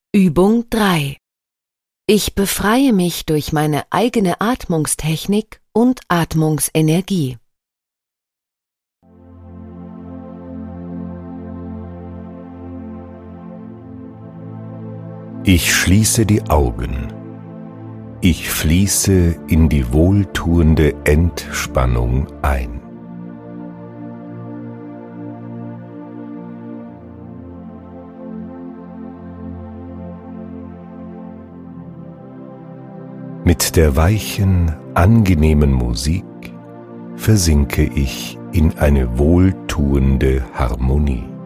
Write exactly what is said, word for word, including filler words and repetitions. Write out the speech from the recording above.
Übung drei. Ich befreie mich durch meine eigene Atmungstechnik und Atmungsenergie. Ich schließe die Augen. Ich fließe in die wohltuende Entspannung ein. Mit der weichen, angenehmen Musik versinke ich in eine wohltuende Harmonie.